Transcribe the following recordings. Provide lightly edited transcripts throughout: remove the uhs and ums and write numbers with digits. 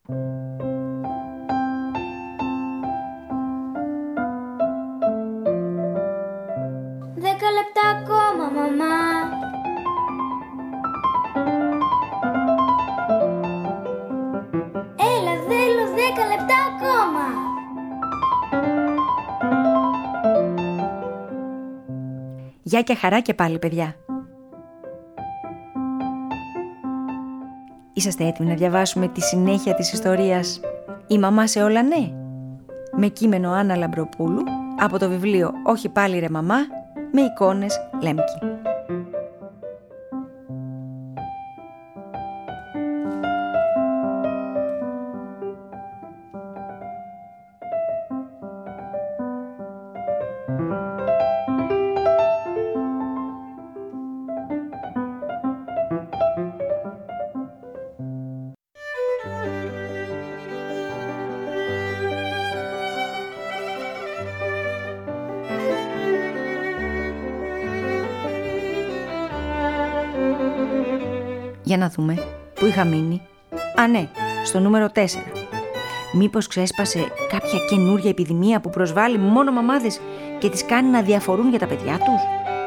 Δέκα λεπτά ακόμα, μαμά. Έλα, θέλω 10 λεπτά ακόμα. Γεια και χαρά και πάλι, παιδιά. Είσαστε έτοιμοι να διαβάσουμε τη συνέχεια της ιστορίας «Η μαμά σε όλα ναι» με κείμενο Άννα Λαμπροπούλου από το βιβλίο «Όχι πάλι ρε μαμά» με εικόνες Λέμκι. Για να δούμε, πού είχα μείνει. Α, ναι, στο νούμερο 4. Μήπως ξέσπασε κάποια καινούρια επιδημία που προσβάλλει μόνο μαμάδες και τις κάνει να διαφορούν για τα παιδιά τους?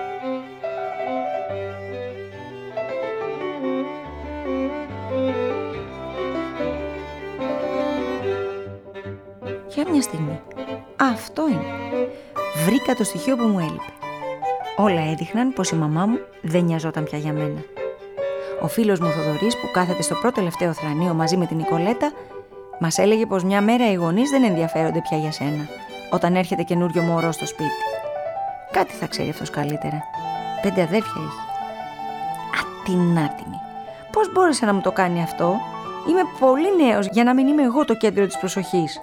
Για μια στιγμή. Αυτό είναι. Βρήκα το στοιχείο που μου έλειπε. Όλα έδειχναν πως η μαμά μου δεν νοιαζόταν πια για μένα. Ο φίλος μου Θοδωρής, που κάθεται στο πρώτο τελευταίο θρανείο μαζί με την Νικολέτα, μας έλεγε πως μια μέρα οι γονείς δεν ενδιαφέρονται πια για σένα όταν έρχεται καινούριο μωρό στο σπίτι. Κάτι θα ξέρει αυτός καλύτερα. 5 αδέρφια έχει. Ατινάτιμη. Πώς μπόρεσε να μου το κάνει αυτό? Είμαι πολύ νέος για να μην είμαι εγώ το κέντρο της προσοχής.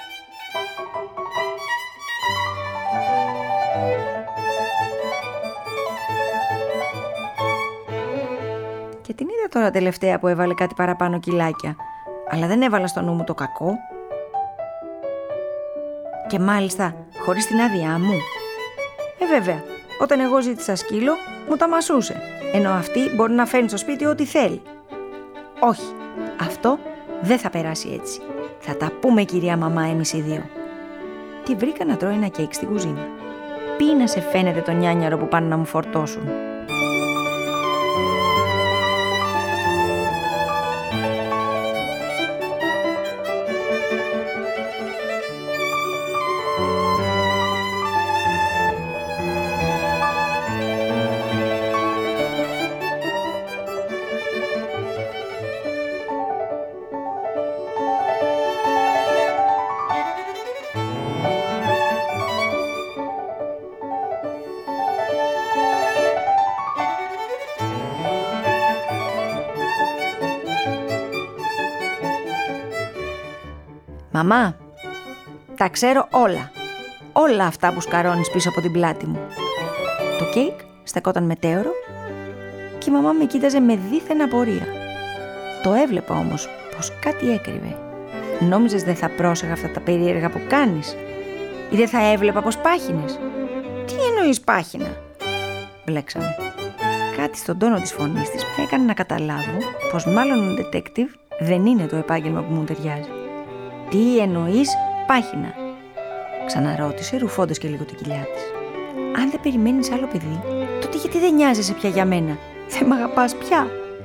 Και την είδα τώρα τελευταία που έβαλε κάτι παραπάνω κιλάκια, αλλά δεν έβαλα στο νου μου το κακό. Και μάλιστα χωρίς την άδειά μου. Βέβαια, όταν εγώ ζήτησα σκύλο, μου τα μασούσε, ενώ αυτή μπορεί να φέρνει στο σπίτι ό,τι θέλει. Όχι, αυτό δεν θα περάσει έτσι. Θα τα πούμε, κυρία μαμά, εμείς οι δύο. Τη βρήκα να τρώει ένα κέικ στην κουζίνα. Πού να σε φαίνεται το νιάνιαρο που πάνε να μου φορτώσουν? Μαμά, τα ξέρω όλα. Όλα αυτά που σκαρώνεις πίσω από την πλάτη μου. Το κέικ στεκόταν μετέωρο και η μαμά με κοίταζε με δίθεν απορία. Το έβλεπα όμως πως κάτι έκρυβε. Νόμιζες δεν θα πρόσεχα αυτά τα περίεργα που κάνεις? Ή δεν θα έβλεπα πως πάχινες? Τι εννοείς πάχινα? Μπλέξαμε. Κάτι στον τόνο της φωνής της με έκανε να καταλάβω πως μάλλον ο detective δεν είναι το επάγγελμα που μου ταιριάζει. Τι εννοείς πάχινα? Ξαναρώτησε ρουφώντας και λίγο την κοιλιά της. Αν δεν περιμένεις άλλο παιδί, τότε γιατί δεν νοιάζεσαι πια για μένα? Δεν μ' αγαπάς πια?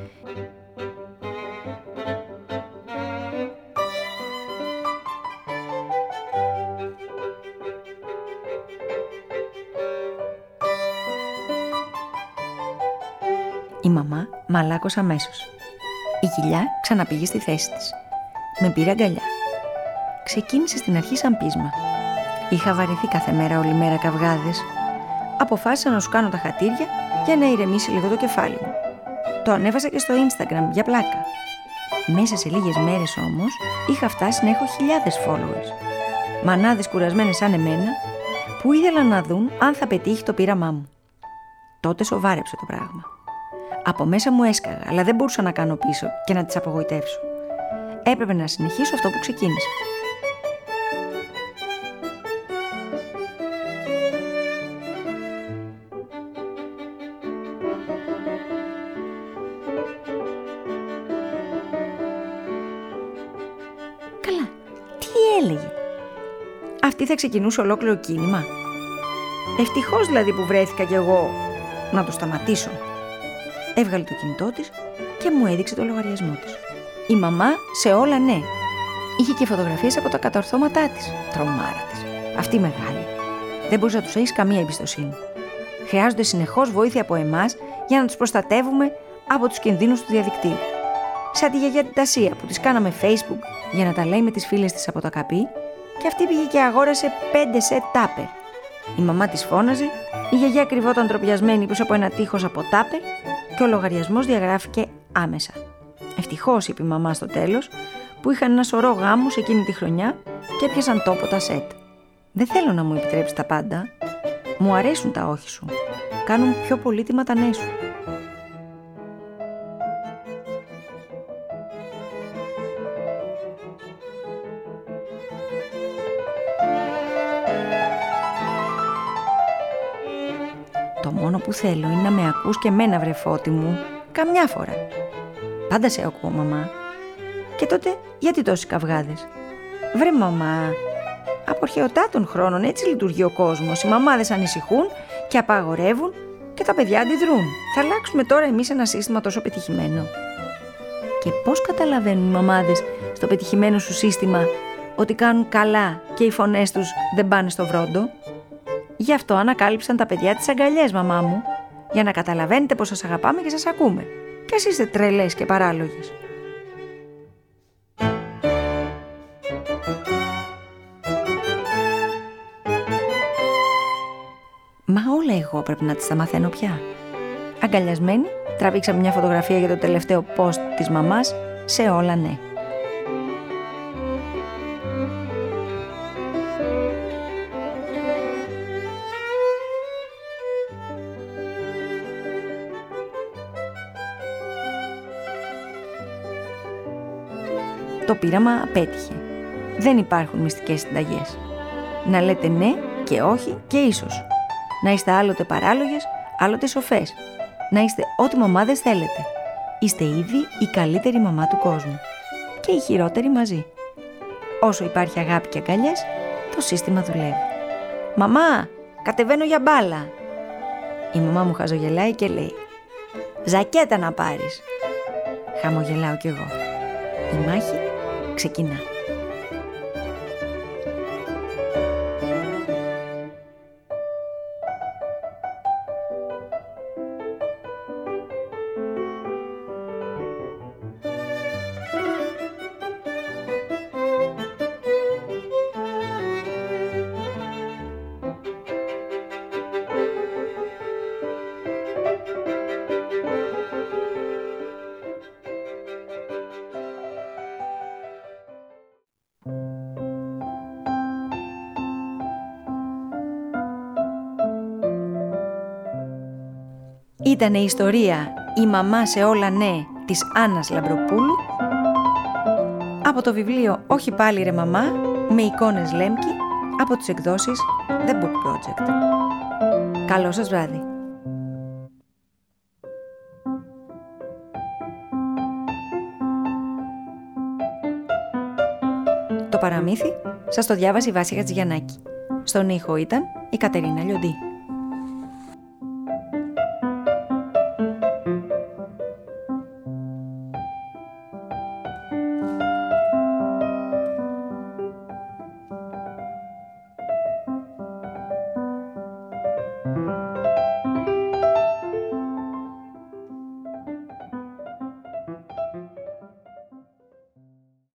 Η μαμά μαλάκωσε αμέσως. Η κοιλιά ξαναπήγε στη θέση της. Με πήρε αγκαλιά. Ξεκίνησε στην αρχή σαν πείσμα. Είχα βαρεθεί κάθε μέρα όλη μέρα καυγάδες. Αποφάσισα να σου κάνω τα χατήρια για να ηρεμήσει λίγο το κεφάλι μου. Το ανέβασα και στο Instagram για πλάκα. Μέσα σε λίγες μέρες όμως είχα φτάσει να έχω χιλιάδες followers. Μανάδες κουρασμένες σαν εμένα που ήθελαν να δουν αν θα πετύχει το πείραμά μου. Τότε σοβάρεψε το πράγμα. Από μέσα μου έσκαγα, αλλά δεν μπορούσα να κάνω πίσω και να τις απογοητεύσω. Έπρεπε να συνεχίσω αυτό που ξεκίνησα. Καλά, τι έλεγε? Αυτή θα ξεκινούσε ολόκληρο κίνημα. Ευτυχώς δηλαδή που βρέθηκα κι εγώ να το σταματήσω. Έβγαλε το κινητό της και μου έδειξε το λογαριασμό της. Η μαμά σε όλα ναι. Είχε και φωτογραφίες από τα κατορθώματά της. Τρομάρα της. Αυτή μεγάλη. Δεν μπορείς να τους έχεις καμία εμπιστοσύνη. Χρειάζονται συνεχώς βοήθεια από εμάς για να τους προστατεύουμε από τους κινδύνους του διαδικτύου. Σαν τη γιαγιά την Τασία που της κάναμε Facebook για να τα λέει με τις φίλες της από τα καπί και αυτή πήγε και αγόρασε 5 σετ τάπερ. Η μαμά της φώναζε, η γιαγιά κρυβόταν τροπιασμένη πίσω από ένα τείχος από τάπερ και ο λογαριασμός διαγράφηκε άμεσα. Ευτυχώς, είπε η μαμά στο τέλος, που είχαν ένα σωρό γάμους εκείνη τη χρονιά και έπιασαν τόπο τα σετ. Δεν θέλω να μου επιτρέψεις τα πάντα. Μου αρέσουν τα όχι σου. Κάνουν πιο πολύτιμα τα ναι σου. Το μόνο που θέλω είναι να με ακούς και εμένα, βρε Φώτη μου, καμιά φορά. Πάντα σε ακούω, μαμά. Και τότε γιατί τόσοι καυγάδες? Βρε μαμά, από αρχαιοτά των χρόνων έτσι λειτουργεί ο κόσμος. Οι μαμάδες ανησυχούν και απαγορεύουν και τα παιδιά αντιδρούν. Θα αλλάξουμε τώρα εμείς ένα σύστημα τόσο πετυχημένο? Και πώς καταλαβαίνουν οι μαμάδες στο πετυχημένο σου σύστημα ότι κάνουν καλά και οι φωνές τους δεν πάνε στο βρόντο? Γι' αυτό ανακάλυψαν τα παιδιά τις αγκαλιές, μαμά μου, για να καταλαβαίνετε πως σας αγαπάμε και σας ακούμε. Και ας είστε τρελές και παράλογες. Μα όλα εγώ πρέπει να τις τα μαθαίνω πια. Αγκαλιασμένη, τραβήξαμε μια φωτογραφία για το τελευταίο post της μαμάς σε όλα ναι. Το πείραμα απέτυχε. Δεν υπάρχουν μυστικές συνταγές. Να λέτε ναι και όχι και ίσως. Να είστε άλλοτε παράλογες, άλλοτε σοφές. Να είστε ό,τι μαμάδες θέλετε. Είστε ήδη η καλύτερη μαμά του κόσμου. Και η χειρότερη μαζί. Όσο υπάρχει αγάπη και αγκαλιές, το σύστημα δουλεύει. «Μαμά, κατεβαίνω για μπάλα». Η μαμά μου χαζογελάει και λέει «Ζακέτα να πάρεις». Χαμογελάω κι εγώ. Η μάχη ξεκινά. Ήτανε η ιστορία «Η μαμά σε όλα ναι» της Άννας Λαμπροπούλου από το βιβλίο «Όχι πάλι ρε μαμά» με εικόνες Λέμκη από τις εκδόσεις The Book Project. Καλό σας βράδυ. Το παραμύθι σας το διάβασε η Βάσια Χατζηγιαννάκη. Στον ήχο ήταν η Κατερίνα Λιοντή.